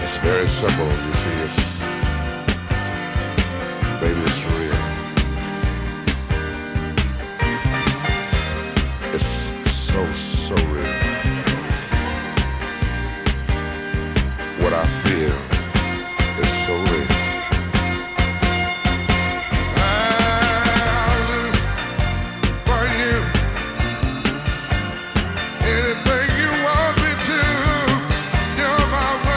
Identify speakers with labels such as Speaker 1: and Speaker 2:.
Speaker 1: It's very simple, you see, baby, it's real. It's so real. What I feel is so real.